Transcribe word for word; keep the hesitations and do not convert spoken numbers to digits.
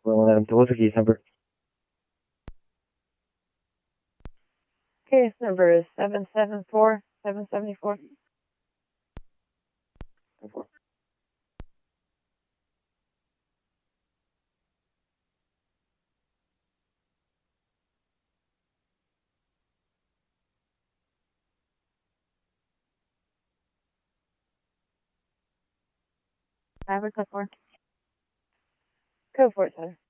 Well, Adam, what's the case number? Case number is seven seven four seven seven four. I have a code for. Code for it, sir.